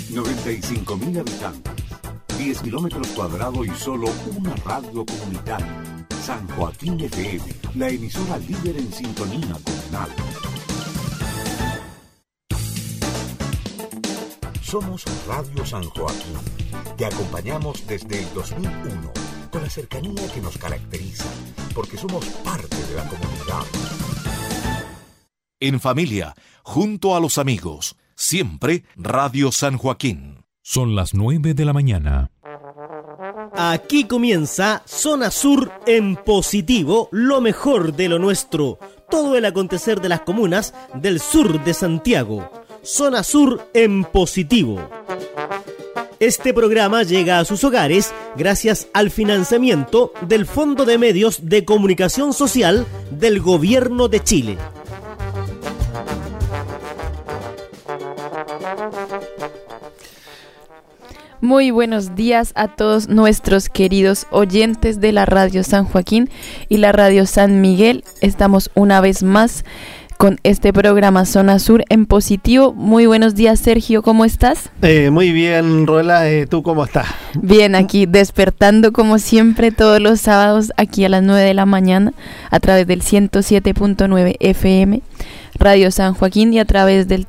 95.000 habitantes, 10 kilómetros cuadrados y solo una radio comunitaria. San Joaquín FM, la emisora líder en sintonía comunal. Somos Radio San Joaquín. Te acompañamos desde el 2001 con la cercanía que nos caracteriza, porque somos parte de la comunidad. En familia, junto a los amigos, siempre Radio San Joaquín. Son las 9 de la mañana. Aquí comienza Zona Sur en positivo, lo mejor de lo nuestro. Todo el acontecer de las comunas del sur de Santiago. Zona Sur en positivo. Este programa llega a sus hogares gracias al financiamiento del Fondo de Medios de Comunicación Social del Gobierno de Chile. Muy buenos días a todos nuestros queridos oyentes de la Radio San Joaquín y la Radio San Miguel. Estamos una vez más con este programa Zona Sur en positivo. Muy buenos días, Sergio, ¿cómo estás? Muy bien, Rola, ¿tú cómo estás? Bien, aquí despertando como siempre todos los sábados aquí a las 9 de la mañana a través del 107.9 FM Radio San Joaquín y a través del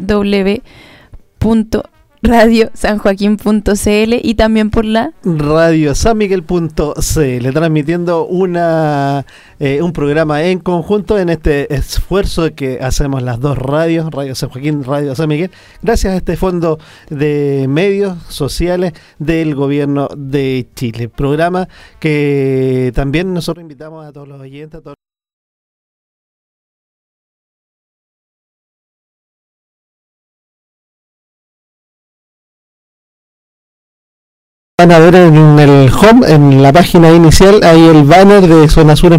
www.radiosanjoaquín.cl y también por la radiosanmiguel.cl, transmitiendo un programa en conjunto en este esfuerzo que hacemos las dos radios, Radio San Joaquín, Radio San Miguel, gracias a este fondo de medios sociales del Gobierno de Chile. Programa que también nosotros invitamos a todos los oyentes, a todos van a ver en el home, en la página inicial, hay el banner de Zona Sur en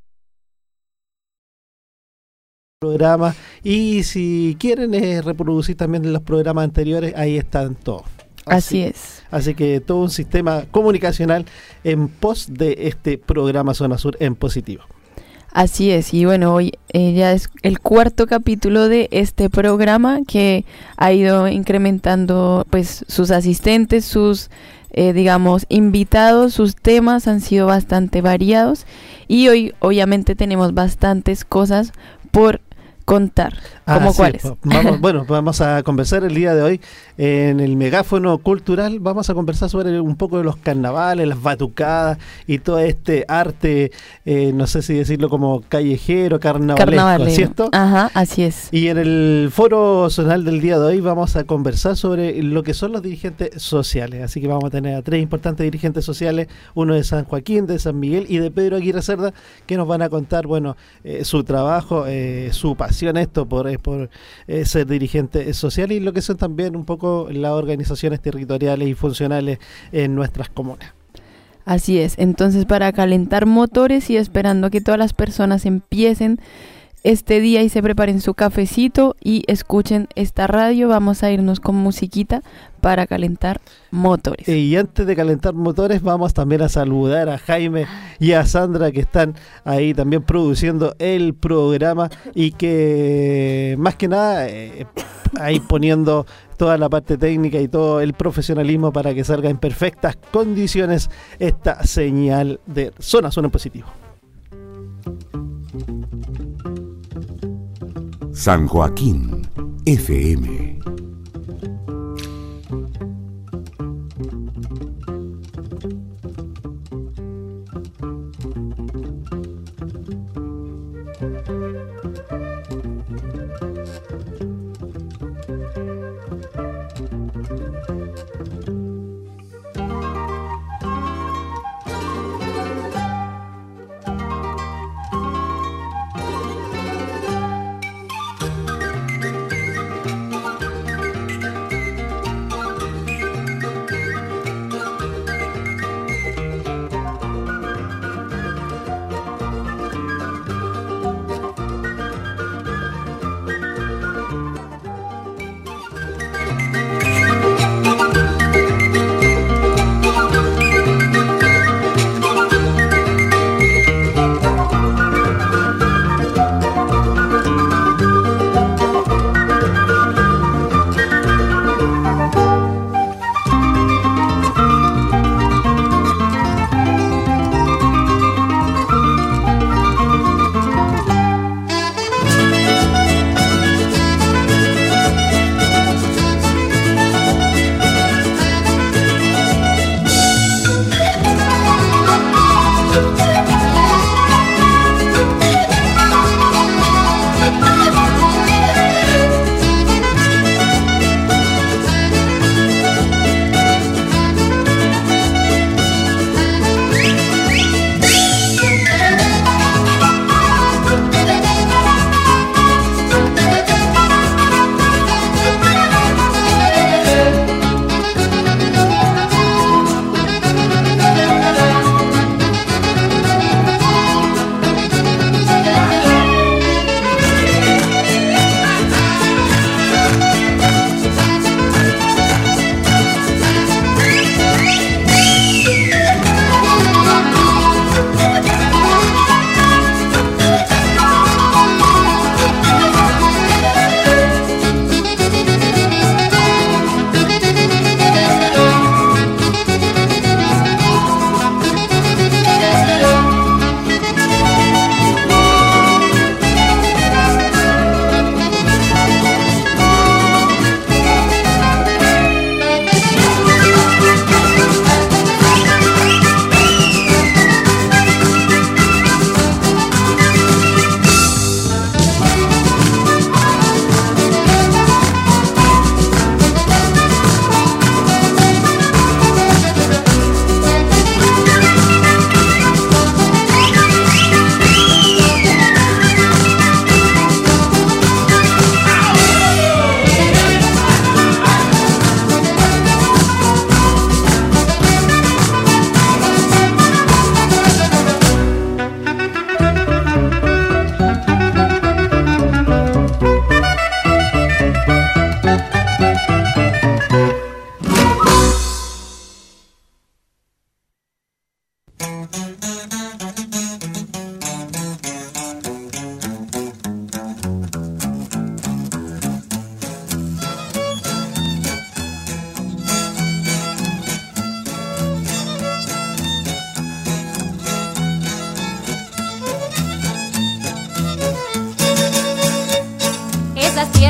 programa, y si quieren reproducir también los programas anteriores, ahí están todos. Así es. Así que todo un sistema comunicacional en pos de este programa Zona Sur en positivo. Así es, y bueno, hoy ya es el cuarto capítulo de este programa que ha ido incrementando pues sus asistentes, sus digamos invitados, sus temas han sido bastante variados y hoy obviamente tenemos bastantes cosas por contar. ¿Cómo cuáles? Vamos a conversar el día de hoy en el megáfono cultural. Vamos a conversar sobre un poco de los carnavales, las batucadas y todo este arte, no sé si decirlo como callejero, carnavalesco, ¿cierto? Ajá, así es. Y en el foro zonal del día de hoy vamos a conversar sobre lo que son los dirigentes sociales. Así que vamos a tener a tres importantes dirigentes sociales, uno de San Joaquín, de San Miguel y de Pedro Aguirre Cerda, que nos van a contar, su trabajo, su pasión por ser dirigente social y lo que son también un poco las organizaciones territoriales y funcionales en nuestras comunas. Así es, entonces para calentar motores y esperando que todas las personas empiecen este día y se preparen su cafecito y escuchen esta radio, vamos a irnos con musiquita para calentar motores. Y antes de calentar motores vamos también a saludar a Jaime y a Sandra, que están ahí también produciendo el programa y que más que nada ahí poniendo toda la parte técnica y todo el profesionalismo para que salga en perfectas condiciones esta señal de Zona en positivo. San Joaquín FM.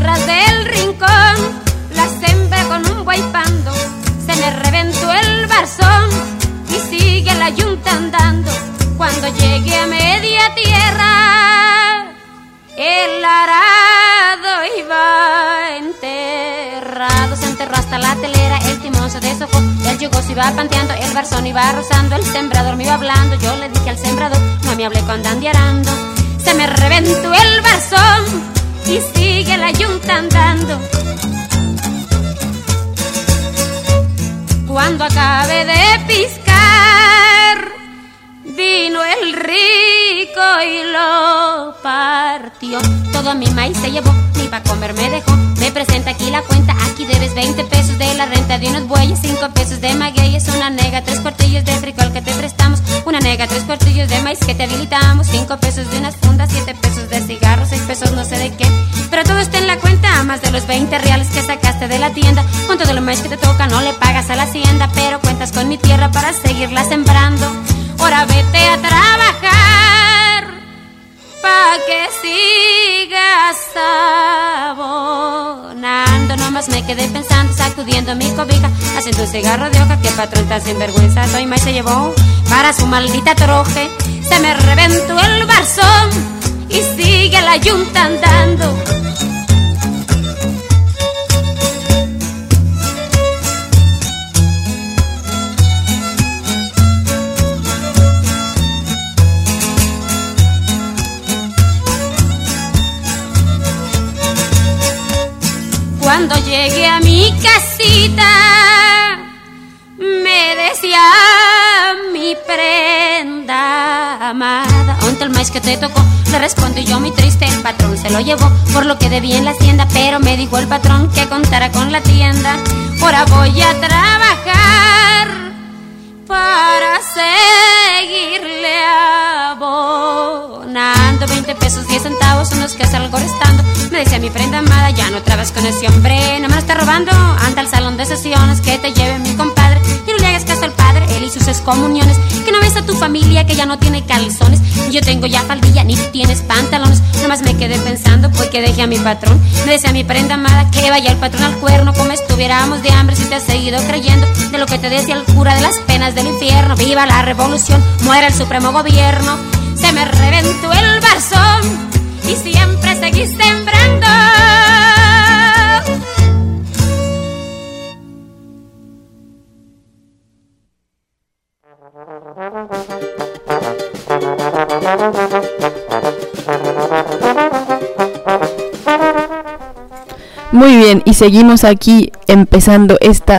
tierras del rincón, la sembré con un buey pando, se me reventó el barzón y sigue la yunta andando. Cuando llegué a media tierra, el arado iba enterrado. Se enterró hasta la telera, el timón se deshojó, el yugo se iba panteando, el barzón iba rozando, el sembrador me iba hablando. Yo le dije al sembrador, no me hable cuando ande arando. Se me reventó el barzón y sigue la yunta andando. Cuando acabe de piscar, vino el rico y lo partió. Todo mi maíz se llevó, ni pa' comer me dejó. Me presenta aquí la cuenta, aquí debes 20 pesos de la renta de unos bueyes, 5 pesos de magueyes, una nega, 3 cuartillos de frijol que te prestamos, una nega, 3 cuartillos de maíz que te habilitamos, 5 pesos de unas fundas, 7 pesos de cigarros, 6 pesos no sé de qué. Pero todo está en la cuenta, más de los 20 reales que sacaste de la tienda. Con todo lo maíz que te toca no le pagas a la hacienda, pero cuentas con mi tierra para seguirla sembrando. Ahora vete a trabajar pa' que sigas abonando. Nomás me quedé pensando, sacudiendo mi cobija, haciendo un cigarro de hoja. Que patrón tan sinvergüenza, soy maíz se llevó para su maldita troje. Se me reventó el barzón y sigue la yunta andando. Cuando llegué a mi casita, me decía mi prenda amada, ¿onde el maíz que te tocó? Le respondí yo muy triste, el patrón se lo llevó por lo que debía en la hacienda, pero me dijo el patrón que contara con la tienda. Ahora voy a trabajar para seguirle abonando, 20 pesos 10 centavos son los que salgo restando. Me decía mi prenda amada, ya no trabas con ese hombre, no me lo está robando, anda al salón de sesiones, que te lleve mi compadre, y no le hagas caso al padre, él y sus excomuniones, que no ves a tu familia que ya no tiene calzones, yo tengo ya faldilla, ni tú tienes pantalones. Nomás me quedé pensando, pues que dejé a mi patrón. Me decía mi prenda amada, que vaya el patrón al cuerno, como estuviéramos de hambre, si te has seguido creyendo de lo que te decía el cura de las penas del infierno. Viva la revolución, muera el supremo gobierno. Se me reventó el barzón y siempre seguí sembrando. Muy bien, y seguimos aquí empezando esta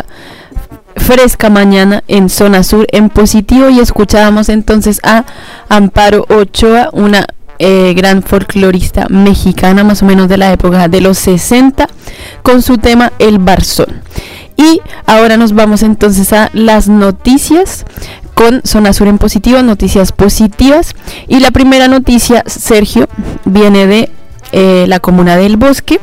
fresca mañana en Zona Sur en positivo, y escuchábamos entonces a Amparo Ochoa, una gran folclorista mexicana más o menos de la época de los 60, con su tema El Barzón. Y ahora nos vamos entonces a las noticias con Zona Sur en positivo, noticias positivas. Y la primera noticia, Sergio, viene de la comuna del Bosque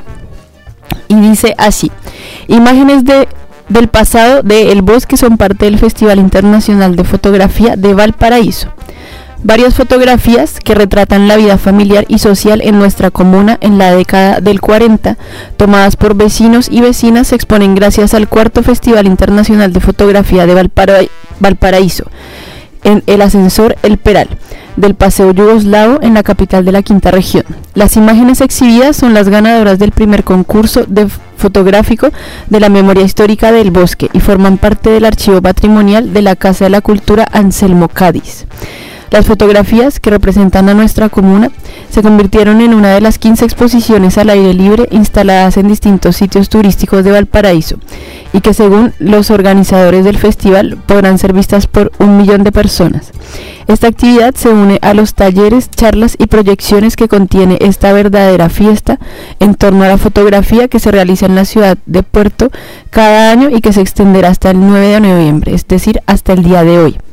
y dice así: imágenes del pasado de El Bosque son parte del Festival Internacional de Fotografía de Valparaíso. Varias fotografías que retratan la vida familiar y social en nuestra comuna en la década del 40, tomadas por vecinos y vecinas, se exponen gracias al cuarto Festival Internacional de Fotografía de Valparaíso, en el ascensor El Peral, del Paseo Yugoslavo en la capital de la Quinta Región. Las imágenes exhibidas son las ganadoras del primer concurso fotográfico de la memoria histórica del Bosque y forman parte del archivo patrimonial de la Casa de la Cultura Anselmo Cádiz. Las fotografías que representan a nuestra comuna se convirtieron en una de las 15 exposiciones al aire libre instaladas en distintos sitios turísticos de Valparaíso y que, según los organizadores del festival, podrán ser vistas por 1 millón de personas. Esta actividad se une a los talleres, charlas y proyecciones que contiene esta verdadera fiesta en torno a la fotografía que se realiza en la ciudad de Puerto cada año y que se extenderá hasta el 9 de noviembre, es decir, hasta el día de hoy.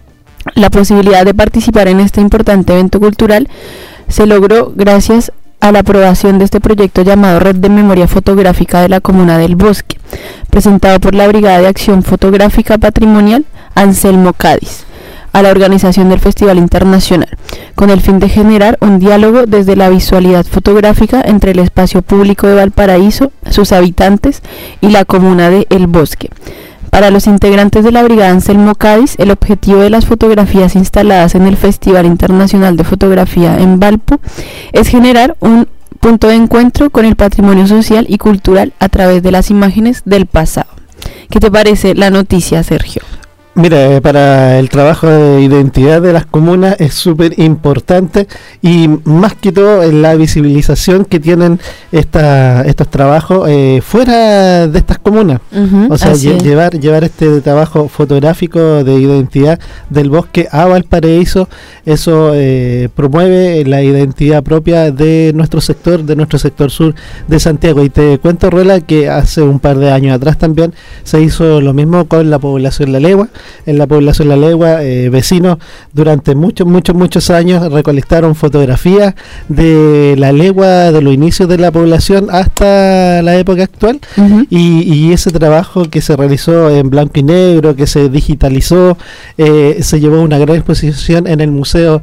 La posibilidad de participar en este importante evento cultural se logró gracias a la aprobación de este proyecto llamado Red de Memoria Fotográfica de la Comuna del Bosque, presentado por la Brigada de Acción Fotográfica Patrimonial Anselmo Cádiz, a la organización del Festival Internacional, con el fin de generar un diálogo desde la visualidad fotográfica entre el espacio público de Valparaíso, sus habitantes y la comuna de El Bosque. Para los integrantes de la Brigada Anselmo Cádiz, el objetivo de las fotografías instaladas en el Festival Internacional de Fotografía en Valpo es generar un punto de encuentro con el patrimonio social y cultural a través de las imágenes del pasado. ¿Qué te parece la noticia, Sergio? Mira, para el trabajo de identidad de las comunas es súper importante, y más que todo en la visibilización que tienen estos trabajos fuera de estas comunas. O sea, llevar este trabajo fotográfico de identidad del bosque a Valparaíso, eso promueve la identidad propia de nuestro sector sur de Santiago. Y te cuento, Ruela, que hace un par de años atrás también se hizo lo mismo con la población La Legua. En la población La Legua, vecinos durante muchos años recolectaron fotografías de La Legua, de los inicios de la población hasta la época actual, y ese trabajo que se realizó en blanco y negro, que se digitalizó, se llevó a una gran exposición en el Museo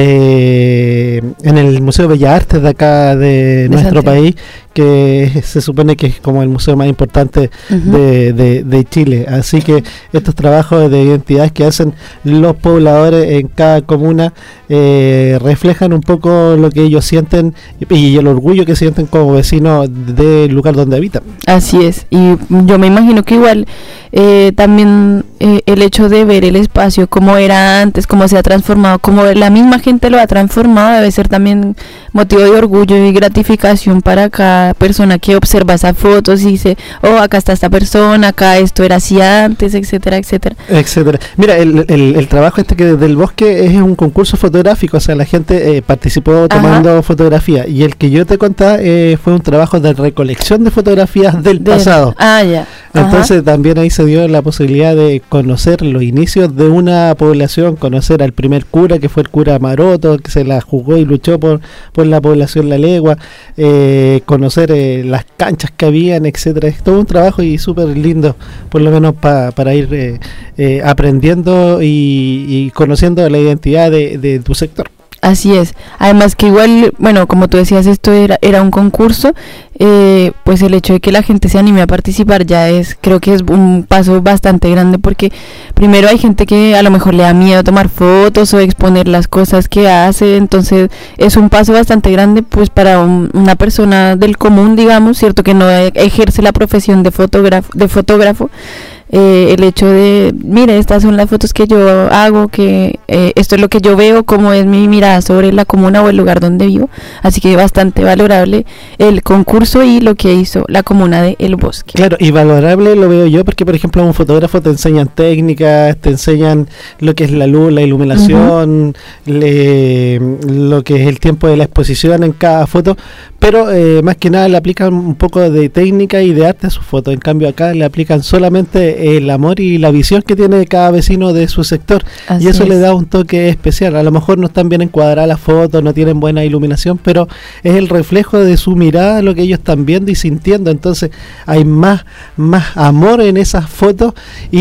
Bellas Artes de acá de nuestro país, que se supone que es como el museo más importante de Chile. Así que estos trabajos de identidad que hacen los pobladores en cada comuna reflejan un poco lo que ellos sienten y el orgullo que sienten como vecinos del lugar donde habitan. Así es, y yo me imagino que igual también el hecho de ver el espacio como era antes, cómo se ha transformado, como la misma gente lo ha transformado, debe ser también motivo de orgullo y gratificación para cada persona que observa esas fotos y dice, oh, acá está esta persona, acá esto era así antes, etcétera. Mira, el trabajo que del bosque es un concurso fotográfico, o sea, la gente participó tomando fotografía, y el que yo te contaba fue un trabajo de recolección de fotografías del pasado. Entonces también ahí se dio la posibilidad de conocer los inicios de una población, conocer al primer cura, que fue el cura Maroto, que se la jugó y luchó por la población La Legua, conocer las canchas que habían, etcétera. Es todo un trabajo y súper lindo, por lo menos para ir aprendiendo y conociendo la identidad de tu sector. Así es, además que igual, bueno, como tú decías, esto era un concurso, pues el hecho de que la gente se anime a participar ya creo que es un paso bastante grande, porque primero hay gente que a lo mejor le da miedo tomar fotos o exponer las cosas que hace, entonces es un paso bastante grande pues para una persona del común, digamos, cierto, que no ejerce la profesión de fotógrafo. El hecho de, mire, estas son las fotos que yo hago, que esto es lo que yo veo, cómo es mi mirada sobre la comuna o el lugar donde vivo, así que bastante valorable el concurso y lo que hizo la comuna de El Bosque. Claro, y valorable lo veo yo porque, por ejemplo, a un fotógrafo te enseñan técnicas, te enseñan lo que es la luz, la iluminación, lo que es el tiempo de la exposición en cada foto, pero más que nada le aplican un poco de técnica y de arte a sus fotos. En cambio acá le aplican solamente el amor y la visión que tiene cada vecino de su sector. Así y eso le da un toque especial. A lo mejor no están bien encuadradas las fotos, no tienen buena iluminación, pero es el reflejo de su mirada lo que ellos están viendo y sintiendo. Entonces hay más amor en esas fotos,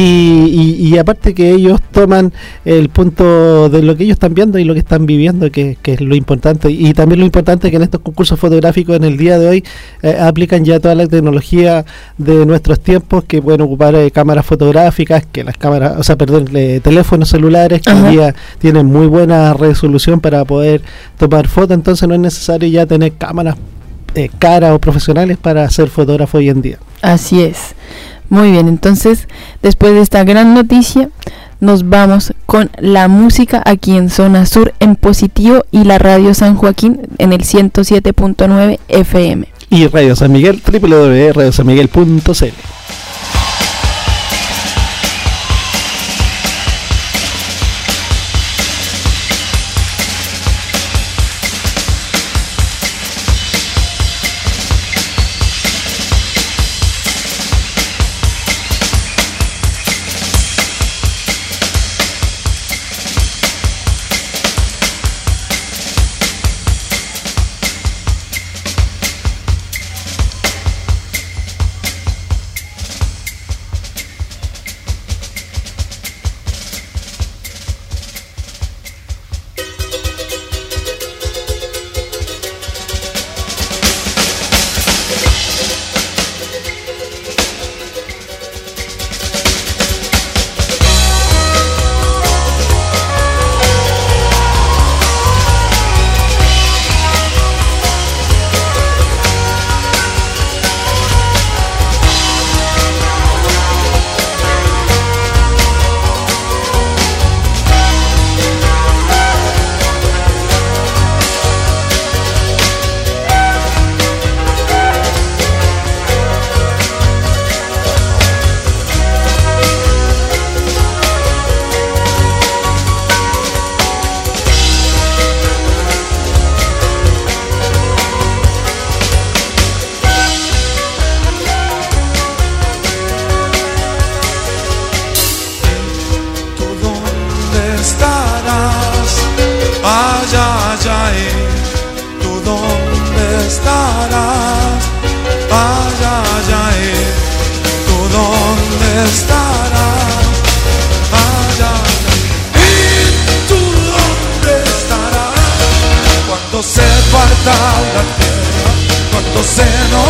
y aparte que ellos toman el punto de lo que ellos están viendo y lo que están viviendo, que es lo importante. Y también lo importante es que en estos concursos fotográficos en el día de hoy aplican ya toda la tecnología de nuestros tiempos, que pueden ocupar cámaras fotográficas, que las cámaras, teléfonos celulares que hoy día tienen muy buena resolución para poder tomar fotos, entonces no es necesario ya tener cámaras caras o profesionales para ser fotógrafo hoy en día. Así es. Muy bien, entonces después de esta gran noticia nos vamos con la música aquí en Zona Sur en Positivo y la Radio San Joaquín en el 107.9 FM. Y Radio San Miguel, www.radiosanmiguel.cl.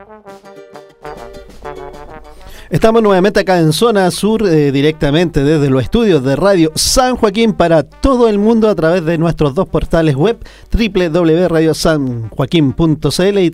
Estamos nuevamente acá en Zona Sur, directamente desde los estudios de Radio San Joaquín para todo el mundo a través de nuestros dos portales web, www.radiosanjoaquin.cl y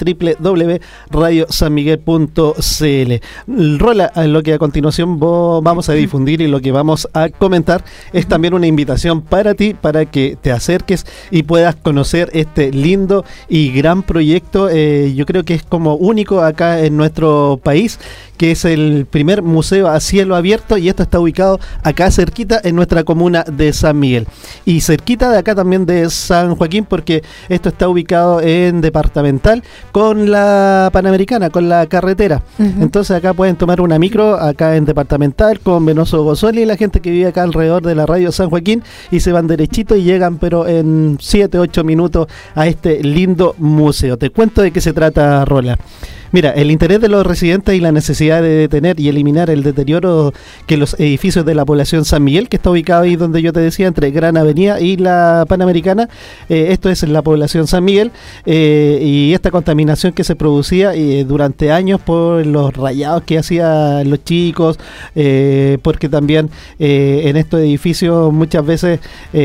www.radiosanmiguel.cl. Rola, lo que a continuación vamos a difundir y lo que vamos a comentar es también una invitación para ti, para que te acerques y puedas conocer este lindo y gran proyecto. Yo creo que es como único acá en nuestro país, que es el primer museo a cielo abierto, y esto está ubicado acá cerquita en nuestra comuna de San Miguel y cerquita de acá también de San Joaquín, porque esto está ubicado en Departamental con la Panamericana, con la carretera. Entonces acá pueden tomar una micro acá en Departamental con Venoso Gozoli y la gente que vive acá alrededor de la Radio San Joaquín, y se van derechito y llegan pero en 7-8 minutos a este lindo museo. Te cuento de qué se trata, Rola. Mira, el interés de los residentes y la necesidad de detener y eliminar el deterioro que los edificios de la población San Miguel, que está ubicado ahí donde yo te decía, entre Gran Avenida y la Panamericana, esto es en la población San Miguel, y esta contaminación que se producía durante años por los rayados que hacían los chicos, porque también en estos edificios muchas veces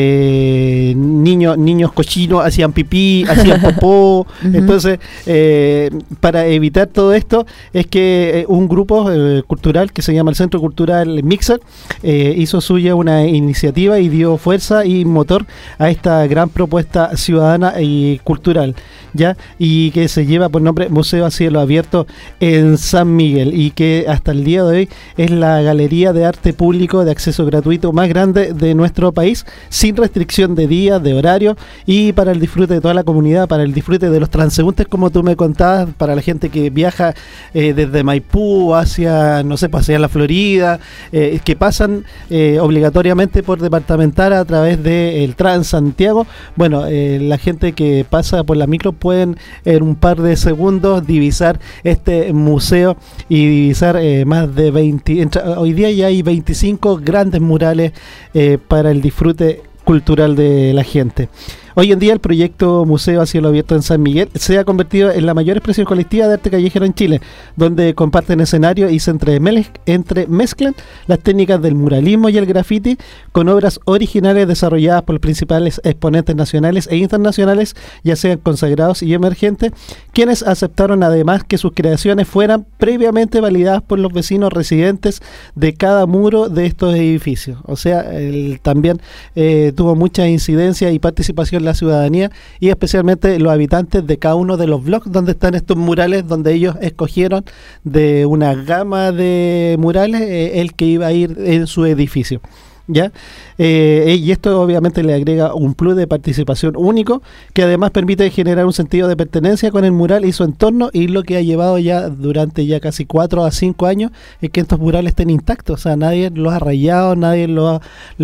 niños cochinos hacían pipí, hacían popó. Entonces, para evitar todo esto es que un grupo cultural que se llama el Centro Cultural Mixer hizo suya una iniciativa y dio fuerza y motor a esta gran propuesta ciudadana y cultural, ¿ya? Y que se lleva por nombre Museo a Cielo Abierto en San Miguel, y que hasta el día de hoy es la galería de arte público de acceso gratuito más grande de nuestro país, sin restricción de días, de horario, y para el disfrute de toda la comunidad, para el disfrute de los transeúntes, como tú me contabas, para la gente que viaja desde Maipú hacia, no sé, hacia la Florida, que pasan obligatoriamente por Departamental a través del Transantiago. Bueno, la gente que pasa por la micro pueden en un par de segundos divisar este museo y divisar más de 20, hoy día ya hay 25 grandes murales para el disfrute cultural de la gente. Hoy en día el proyecto Museo a Cielo Abierto en San Miguel se ha convertido en la mayor expresión colectiva de arte callejero en Chile, donde comparten escenario y se entremezclan las técnicas del muralismo y el graffiti con obras originales desarrolladas por los principales exponentes nacionales e internacionales, ya sean consagrados y emergentes, quienes aceptaron además que sus creaciones fueran previamente validadas por los vecinos residentes de cada muro de estos edificios. O sea, también tuvo mucha incidencia y participación la ciudadanía, y especialmente los habitantes de cada uno de los bloques donde están estos murales, donde ellos escogieron de una gama de murales el que iba a ir en su edificio, ¿ya? Y esto obviamente le agrega un plus de participación único, que además permite generar un sentido de pertenencia con el mural y su entorno, y lo que ha llevado ya durante ya casi 4 a 5 años es que estos murales estén intactos. O sea, nadie los ha rayado, nadie ha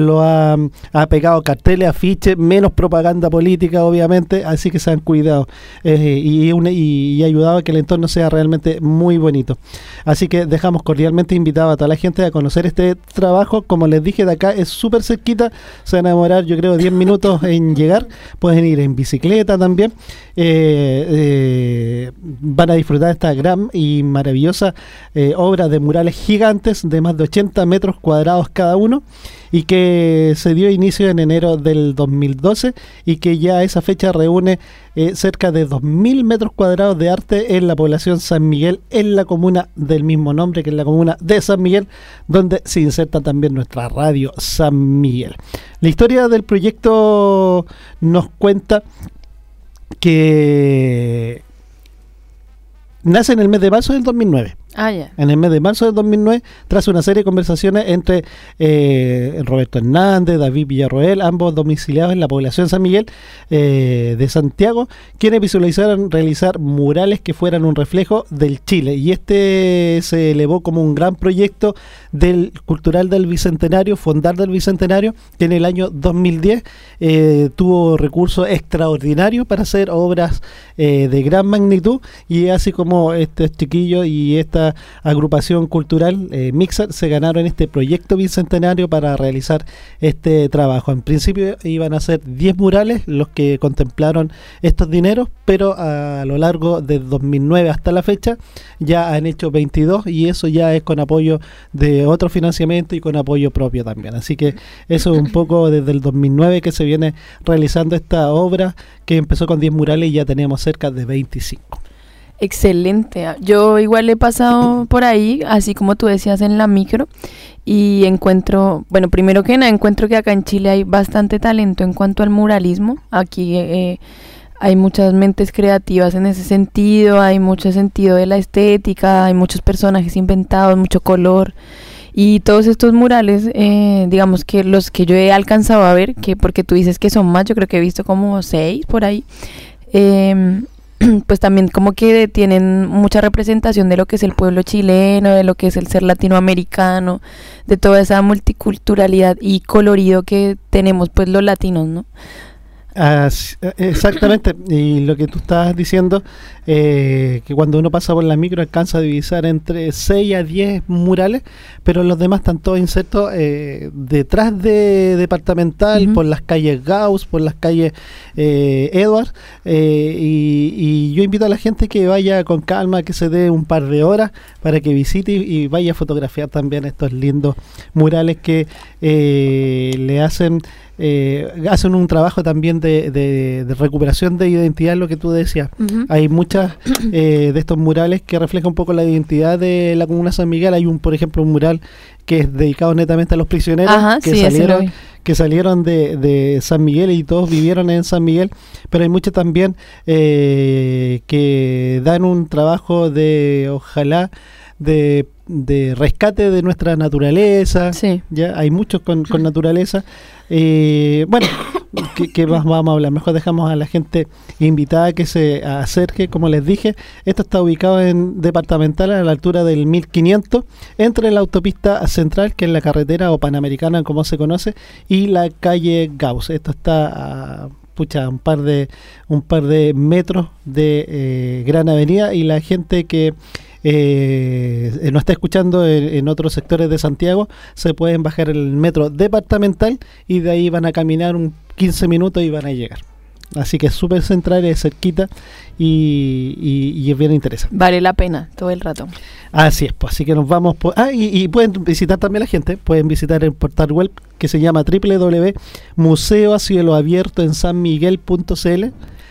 pegado carteles, afiches, menos propaganda política obviamente, así que se han cuidado y ha ayudado a que el entorno sea realmente muy bonito. Así que dejamos cordialmente invitado a toda la gente a conocer este trabajo. Como les dije, de acá es súper cerquita, se van a demorar yo creo 10 minutos en llegar, pueden ir en bicicleta también, van a disfrutar esta gran y maravillosa obra de murales gigantes de más de 80 metros cuadrados cada uno, y que se dio inicio en enero del 2012 y que ya a esa fecha reúne cerca de 2.000 metros cuadrados de arte en la población San Miguel, en la comuna del mismo nombre, que es la comuna de San Miguel, donde se inserta también nuestra radio San Miguel. La historia del proyecto nos cuenta que nace en el mes de marzo del 2009. En el mes de marzo del 2009, tras una serie de conversaciones entre Roberto Hernández, David Villarroel, ambos domiciliados en la población San Miguel de Santiago, quienes visualizaron realizar murales que fueran un reflejo del Chile, y este se elevó como un gran proyecto del cultural del Bicentenario, Fondar del Bicentenario, que en el año 2010 tuvo recursos extraordinarios para hacer obras de gran magnitud, y así como estos chiquillos y esta esta agrupación cultural Mixar se ganaron este proyecto bicentenario para realizar este trabajo. En principio iban a ser 10 murales los que contemplaron estos dineros, pero a lo largo de 2009 hasta la fecha ya han hecho 22 y eso ya es con apoyo de otro financiamiento y con apoyo propio también. Así que eso es un poco desde el 2009 que se viene realizando esta obra, que empezó con 10 murales y ya tenemos cerca de 25. Excelente. Yo igual he pasado por ahí, así como tú decías, en la micro, y encuentro, bueno, primero que nada, encuentro que acá en Chile hay bastante talento en cuanto al muralismo. Aquí hay muchas mentes creativas en ese sentido, hay mucho sentido de la estética, hay muchos personajes inventados, mucho color. Y todos estos murales, digamos que los que yo he alcanzado a ver, que porque tú dices que son más, yo creo que he visto como 6 por ahí, pues también como que tienen mucha representación de lo que es el pueblo chileno, de lo que es el ser latinoamericano, de toda esa multiculturalidad y colorido que tenemos pues los latinos, ¿no? Exactamente, y lo que tú estabas diciendo, que cuando uno pasa por la micro alcanza a divisar entre 6 a 10 murales, pero los demás están todos insertos detrás de Departamental, por las calles Gauss, por las calles Edward, y yo invito a la gente que vaya con calma, que se dé un par de horas para que visite y vaya a fotografiar también estos lindos murales que le hacen un trabajo también de recuperación de identidad, lo que tú decías. Hay muchas de estos murales que reflejan un poco la identidad de la comuna San Miguel. Hay por ejemplo, un mural que es dedicado netamente a los prisioneros que salieron de San Miguel y todos vivieron en San Miguel, pero hay muchos también que dan un trabajo de, ojalá, de rescate de nuestra naturaleza. Ya hay muchos con naturaleza. Bueno, ¿qué más vamos a hablar? Mejor dejamos a la gente invitada que se acerque. Como les dije, esto está ubicado en Departamental, a la altura del 1500, entre la autopista central, que es la carretera o panamericana como se conoce, y la calle Gauss. Esto está a un par de metros de Gran Avenida, y la gente que nos está escuchando en otros sectores de Santiago se pueden bajar el metro Departamental y de ahí van a caminar 15 minutos y van a llegar. Así que es súper central, es cerquita y es bien interesante. Vale la pena todo el rato. Así es, pues así que nos vamos y pueden visitar también la gente, pueden visitar el portal web que se llama www.museoacieloabiertoensanmiguel.cl,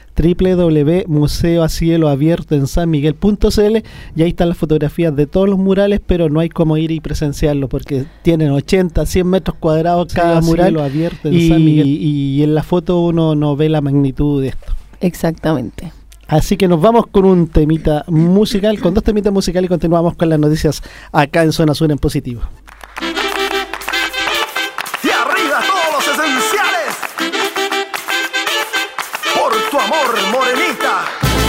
www.museoacieloabiertoensanmiguel.cl, y ahí están las fotografías de todos los murales, pero no hay como ir y presenciarlo porque tienen 80, 100 metros cuadrados cada mural y en la foto uno no ve la magnitud de esto. Exactamente. Así que nos vamos con un temita musical, con 2 temitas musicales, y continuamos con las noticias acá en Zona Sur en Positivo. Y arriba todos los esenciales, por tu amor, morenita.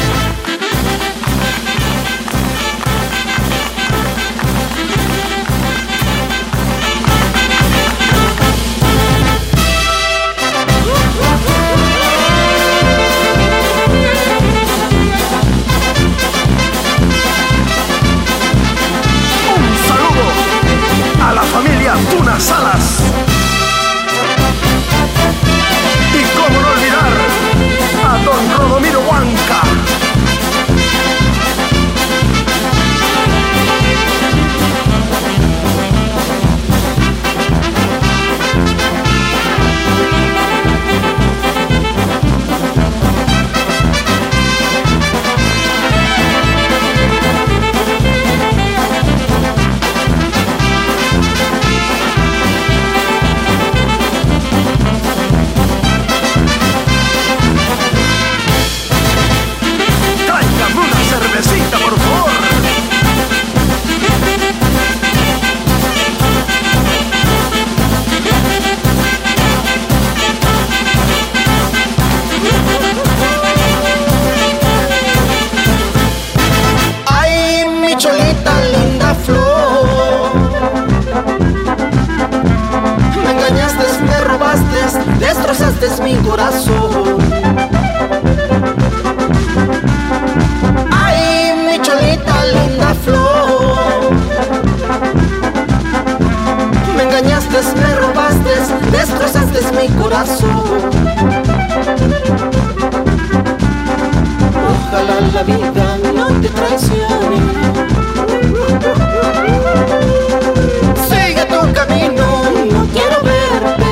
A la familia Tuna Salas. Y cómo no olvidar a don Rodomiro Huanca. Por favor. Ay, mi cholita linda flor, me engañaste, me robaste, destrozaste mi corazón. Cholita linda flor, mi corazón. Ojalá la vida no te traicione. Sigue tu camino, no quiero verte.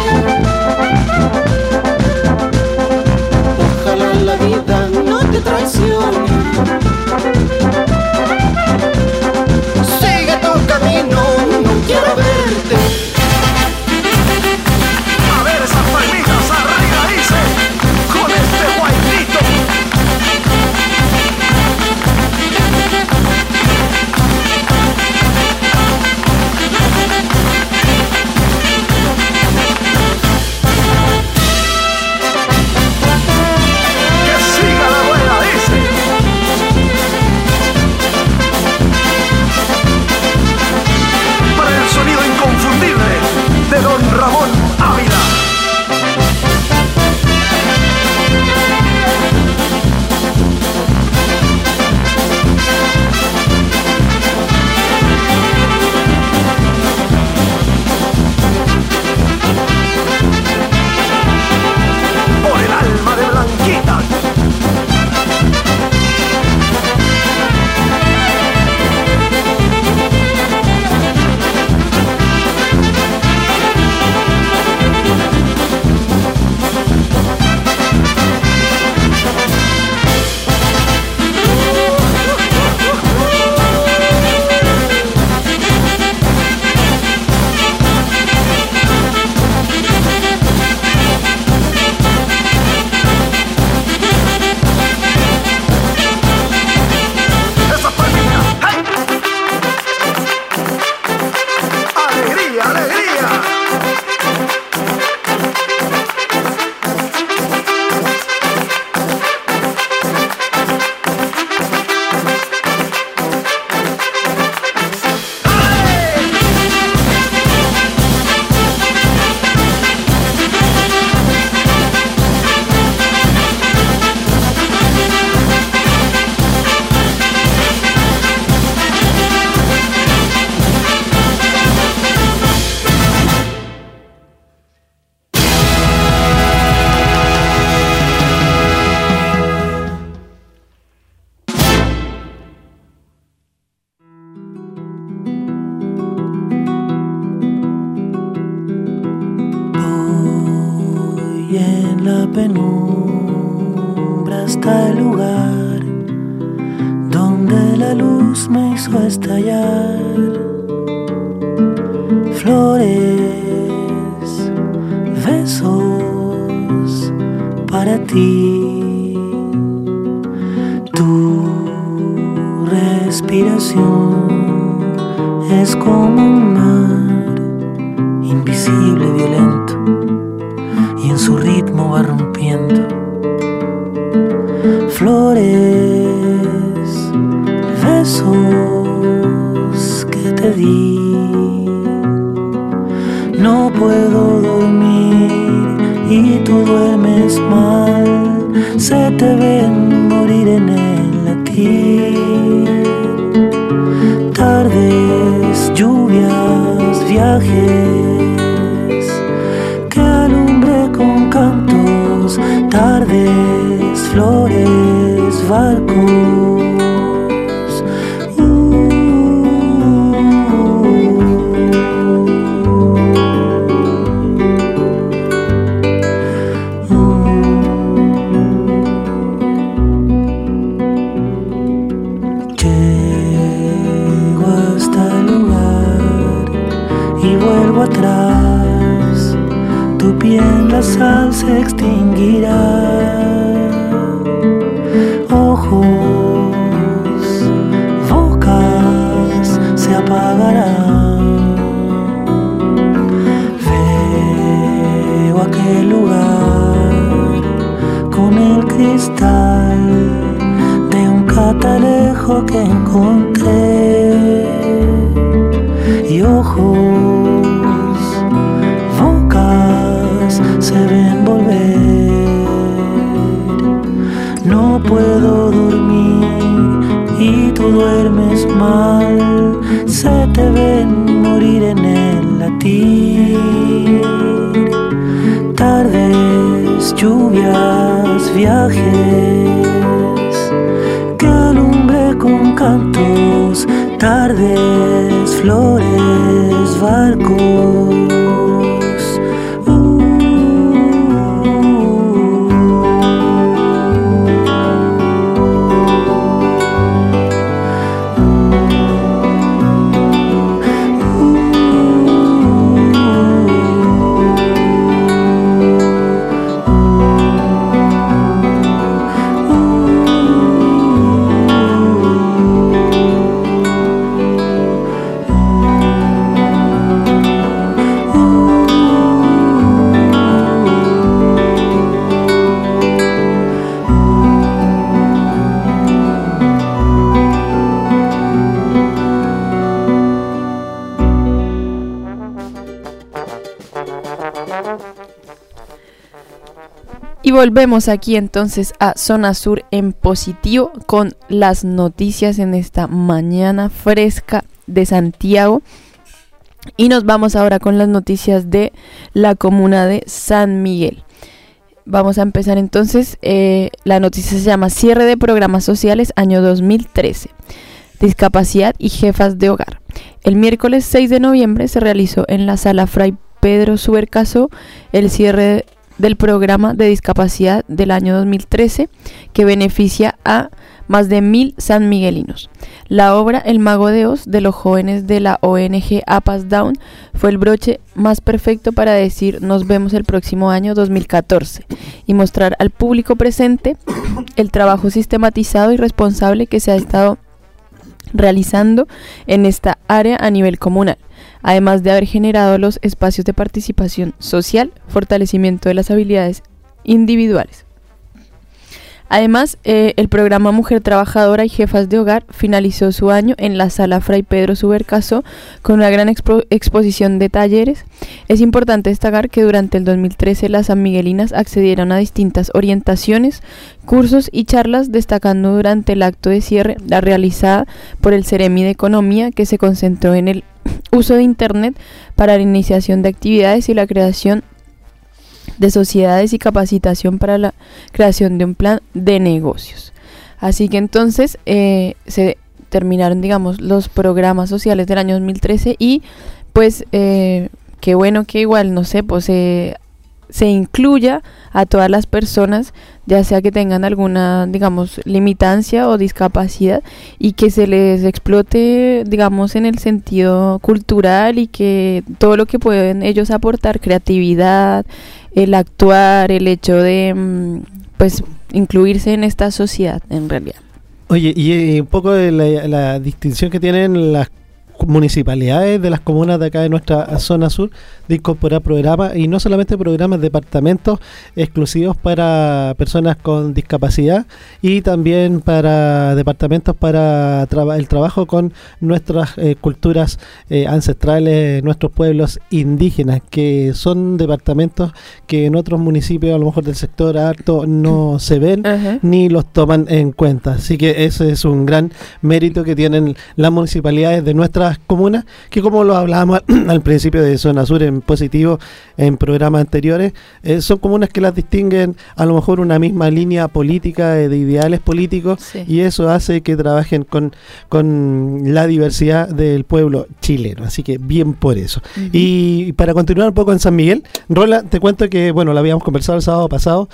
Ojalá la vida no te traicione. Sigue tu camino, no quiero verte. A ver esas palmitas arriba, dice, con este guainito. Que siga la buena, dice. Para el sonido inconfundible de Don Ramón Ávila. Por el alma de Blanquita. Esa palmita, ¡hey! Alegría, alegría. Y en la penumbra está el lugar donde la luz me hizo estallar. Flores, besos para ti. Tu respiración es como un mar invisible, violento, y en su ritmo va rompiendo. Flores, besos que te di. No puedo dormir y tú duermes mal. Se te ven morir en el latir. Tardes, lluvias, viajes que alumbre con cantos. Tardes, flores, barcos. Llego hasta el lugar y vuelvo atrás. Tu piel, la sal se extinguirá. Ojos, bocas se apagarán. Veo aquel lugar con el cristal de un catalejo que encontré. Y ojos, bocas se ven volver. No puedo dormir y tú duermes mal. Se te ven morir en el latir. noches, lluvias, viajes, que alumbre con cantos, tardes, flores, barcos. Y volvemos aquí entonces a Zona Sur en positivo con las noticias en esta mañana fresca de Santiago. Y nos vamos ahora con las noticias de la comuna de San Miguel. Vamos a empezar entonces, la noticia se llama Cierre de programas sociales año 2013, discapacidad y jefas de hogar. El miércoles 6 de noviembre se realizó en la sala Fray Pedro Subercaseaux el cierre del programa de discapacidad del año 2013 que beneficia a más de 1.000 sanmiguelinos. La obra El Mago de Oz de los jóvenes de la ONG APAS Down fue el broche más perfecto para decir nos vemos el próximo año 2014 y mostrar al público presente el trabajo sistematizado y responsable que se ha estado realizando en esta área a nivel comunal, además de haber generado los espacios de participación social, fortalecimiento de las habilidades individuales. Además, el programa Mujer Trabajadora y Jefas de Hogar finalizó su año en la sala Fray Pedro Subercaseaux con una gran exposición de talleres. Es importante destacar que durante el 2013 las sanmiguelinas accedieron a distintas orientaciones, cursos y charlas, destacando durante el acto de cierre la realizada por el Ceremi de Economía, que se concentró en el uso de Internet para la iniciación de actividades y la creación de sociedades y capacitación para la creación de un plan de negocios. Así que entonces se terminaron, digamos, los programas sociales del año 2013 y pues qué bueno que igual, no sé, pues se incluya a todas las personas, ya sea que tengan alguna, digamos, limitancia o discapacidad, y que se les explote, digamos, en el sentido cultural, y que todo lo que pueden ellos aportar, creatividad, el actuar, el hecho de, pues, incluirse en esta sociedad, en realidad. Oye, y un poco de la distinción que tienen las municipalidades de las comunas de acá de nuestra zona sur de incorporar programas, y no solamente programas, departamentos exclusivos para personas con discapacidad, y también para departamentos para el trabajo con nuestras culturas ancestrales, nuestros pueblos indígenas, que son departamentos que en otros municipios a lo mejor del sector alto no se ven ni los toman en cuenta. Así que ese es un gran mérito que tienen las municipalidades de nuestras comunas, que como lo hablábamos al principio de Zona Sur en positivo en programas anteriores, son comunas que las distinguen a lo mejor una misma línea política de ideales políticos, sí, y eso hace que trabajen con la diversidad del pueblo chileno, así que bien por eso. Y para continuar un poco en San Miguel, Rola, te cuento que, bueno, lo habíamos conversado el sábado pasado,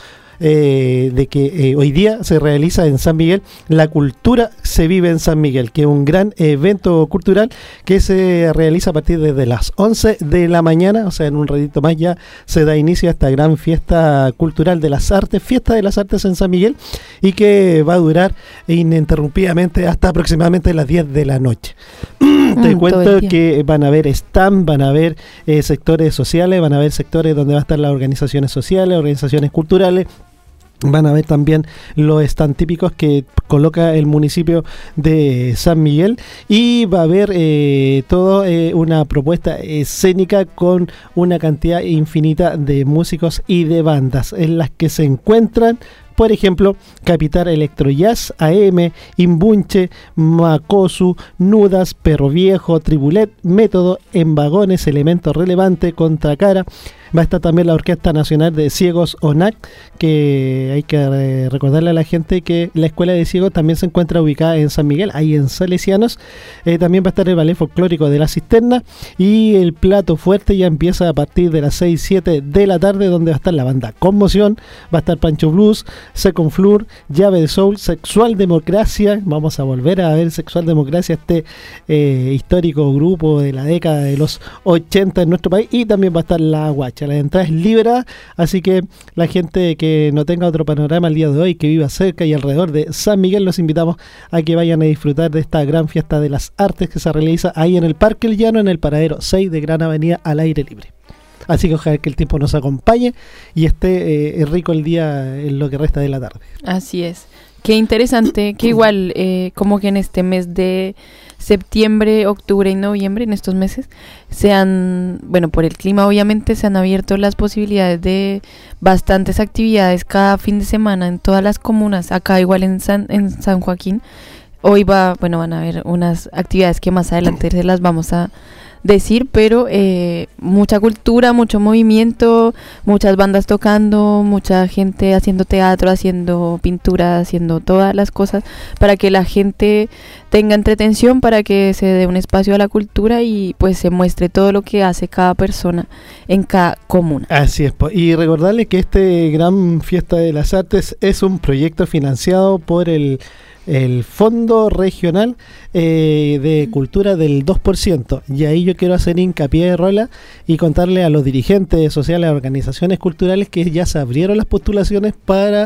de que hoy día se realiza en San Miguel La Cultura se Vive en San Miguel, que es un gran evento cultural que se realiza a partir de las 11 de la mañana, o sea, en un ratito más ya se da inicio a esta gran fiesta cultural de las artes, Fiesta de las Artes en San Miguel, y que va a durar ininterrumpidamente hasta aproximadamente las 10 de la noche. Te cuento que van a haber stand, van a haber sectores sociales, van a haber sectores donde van a estar las organizaciones sociales, organizaciones culturales. Van a ver también los stand típicos que coloca el municipio de San Miguel, y va a haber toda una propuesta escénica con una cantidad infinita de músicos y de bandas en las que se encuentran Por ejemplo, Capital Electrojazz, AM, Imbunche, Makosu, Nudas, Perro Viejo, Tribulet, Método, En Vagones, Elemento Relevante, Contracara. Va a estar también la Orquesta Nacional de Ciegos, ONAC, que hay que recordarle a la gente que la Escuela de Ciegos también se encuentra ubicada en San Miguel, ahí en Salesianos. También va a estar el Ballet Folclórico de la Cisterna, y el plato fuerte ya empieza a partir de las 6-7 de la tarde, donde va a estar la banda Conmoción, va a estar Pancho Blues, Second Floor, Llave de Soul, Sexual Democracia. Vamos a volver a ver Sexual Democracia, este histórico grupo de la década de los 80 en nuestro país, y también va a estar La Guacha. La entrada es libre, así que la gente que no tenga otro panorama el día de hoy, que viva cerca y alrededor de San Miguel, los invitamos a que vayan a disfrutar de esta gran fiesta de las artes que se realiza ahí en el Parque El Llano, en el paradero 6 de Gran Avenida, al aire libre. Así que ojalá que el tiempo nos acompañe y esté rico el día en lo que resta de la tarde. Así es. Qué interesante que igual como que en este mes de septiembre, octubre y noviembre, en estos meses, bueno, por el clima obviamente se han abierto las posibilidades de bastantes actividades cada fin de semana en todas las comunas. Acá igual en San Joaquín, hoy van a haber unas actividades que más adelante se las vamos a decir, pero mucha cultura, mucho movimiento, muchas bandas tocando, mucha gente haciendo teatro, haciendo pintura, haciendo todas las cosas para que la gente tenga entretención, para que se dé un espacio a la cultura y pues se muestre todo lo que hace cada persona en cada comuna. Así es, y recordarles que este Gran Fiesta de las Artes es un proyecto financiado por el Fondo Regional de Cultura del 2%, y ahí yo quiero hacer hincapié, Rola, y contarle a los dirigentes sociales, a organizaciones culturales, que ya se abrieron las postulaciones para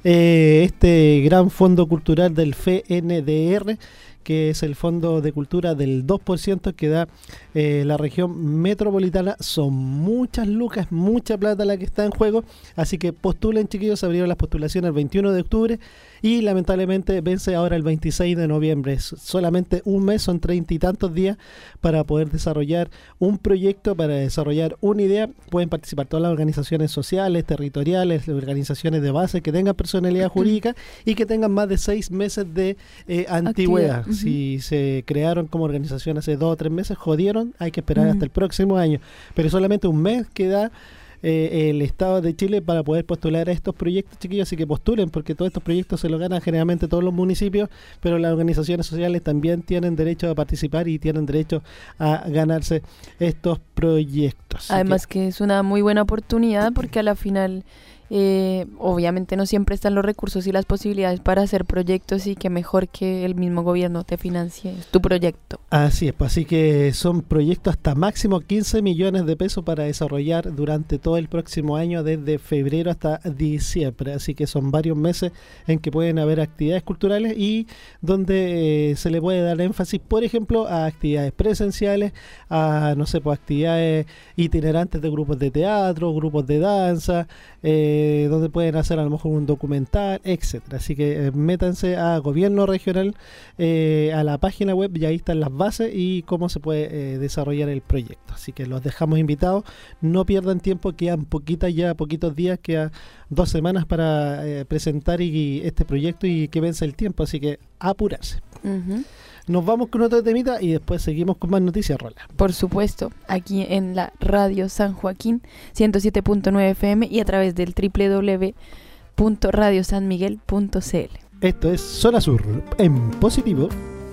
este gran fondo cultural del FNDR, que es el Fondo de Cultura del 2% que da la región metropolitana. Son muchas lucas, mucha plata la que está en juego, así que postulen, chiquillos. Se abrieron las postulaciones el 21 de octubre y lamentablemente vence ahora el 26 de noviembre. Es solamente un mes, son 30 y tantos días para poder desarrollar un proyecto, para desarrollar una idea. Pueden participar todas las organizaciones sociales, territoriales, organizaciones de base que tengan personalidad jurídica y que tengan más de 6 meses de antigüedad. Si se crearon como organización hace 2 o 3 meses, jodieron, hay que esperar hasta el próximo año. Pero solamente un mes que da el Estado de Chile para poder postular a estos proyectos, chiquillos, así que postulen, porque todos estos proyectos se los ganan generalmente todos los municipios, pero las organizaciones sociales también tienen derecho a participar y tienen derecho a ganarse estos proyectos. Además que es una muy buena oportunidad, porque a la final obviamente no siempre están los recursos y las posibilidades para hacer proyectos, y que mejor que el mismo gobierno te financie tu proyecto. Así es, pues, así que son proyectos hasta máximo 15 millones de pesos para desarrollar durante todo el próximo año, desde febrero hasta diciembre, así que son varios meses en que pueden haber actividades culturales y donde se le puede dar énfasis, por ejemplo, a actividades presenciales, a actividades itinerantes de grupos de teatro, grupos de danza, donde pueden hacer a lo mejor un documental, etcétera. Así que métanse a Gobierno Regional, a la página web, y ahí están las bases y cómo se puede desarrollar el proyecto. Así que los dejamos invitados, no pierdan tiempo, quedan poquitos días, quedan 2 semanas para presentar este proyecto y que vence el tiempo, así que apurarse. Nos vamos con otro temita y después seguimos con más noticias, Rola. Por supuesto, aquí en la Radio San Joaquín 107.9 FM y a través del www.radiosanmiguel.cl. Esto es Zona Sur en positivo.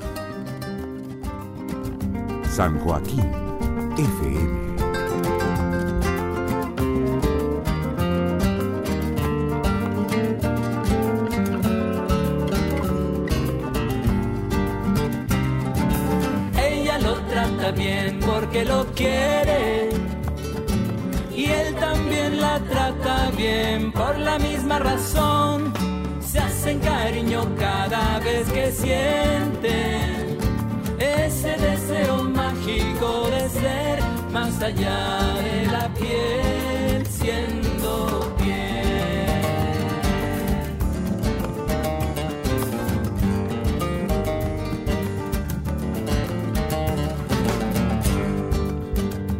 San Joaquín FM. Bien porque lo quiere, y él también la trata bien por la misma razón. Se hacen cariño cada vez que sienten ese deseo mágico de ser más allá de la piel, siendo piel.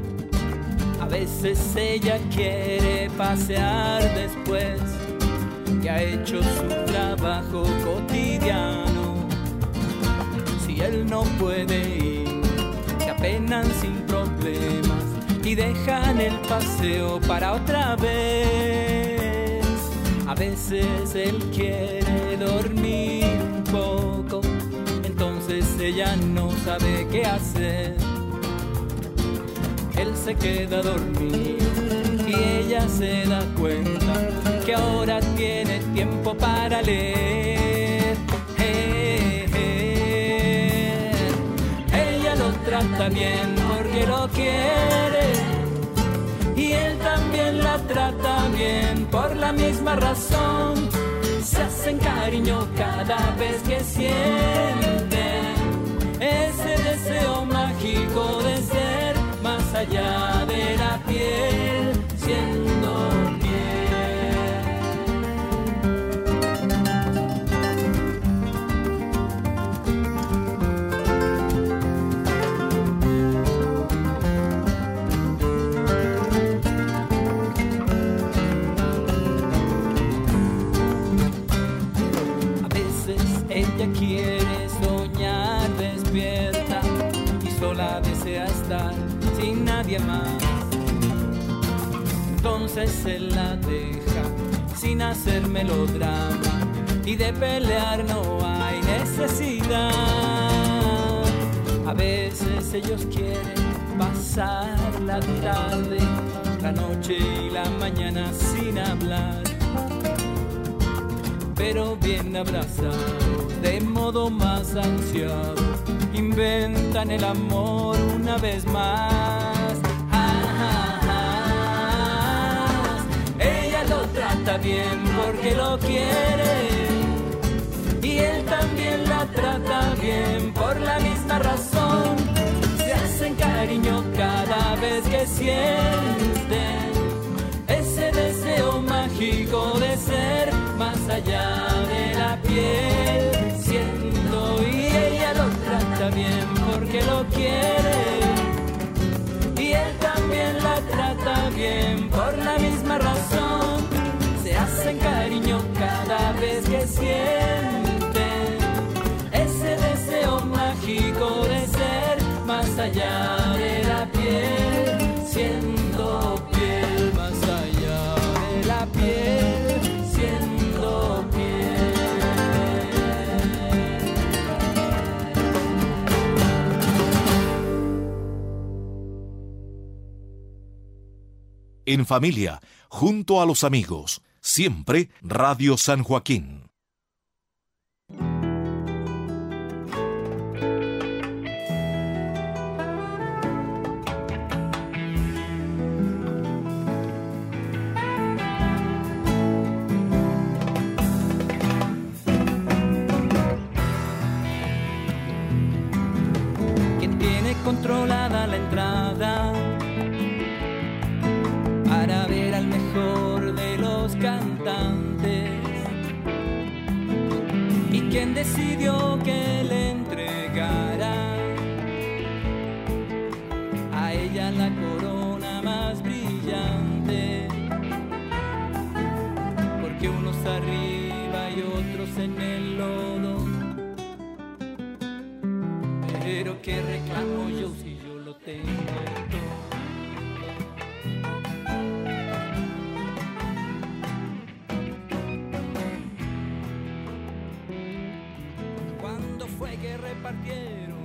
A veces ella quiere pasear después que ha hecho su trabajo cotidiano. Si él no puede ir, se apenan sin problemas y dejan el paseo para otra vez. A veces él quiere dormir un poco, entonces ella no sabe qué hacer. Él se queda a dormir y ella se da cuenta que ahora tiene tiempo para leer. Ella lo trata bien porque lo quiere y él también la trata bien por la misma razón. Se hacen cariño cada vez que sienten ese deseo mágico de ser más allá de la piel, siendo ella quiere soñar despierta y sola desea estar sin nadie más. Entonces él la deja sin hacer melodrama y de pelear no hay necesidad. A veces ellos quieren pasar la tarde, la noche y la mañana sin hablar, pero bien abrazados, de modo más ansiado, inventan el amor una vez más. Ella lo trata bien porque lo quiere y él también la trata bien por la misma razón. Se hacen cariño cada vez que sienten ese deseo mágico de ser más allá de la piel, siendo, y ella lo trata bien porque lo quiere y él también la trata bien por la misma razón. Se hacen cariño cada vez que sienten ese deseo mágico de ser más allá de la piel, siendo piel más allá de la piel, siendo piel. En familia, junto a los amigos, siempre Radio San Joaquín. Quien tiene controlada la entrada para ver al mejor de los cantantes, y quien decidió que le entregara a ella la corona más brillante, porque unos arriba y otros en el lodo, pero qué reclamo yo si yo lo tengo todo. ¿Cuándo fue que repartieron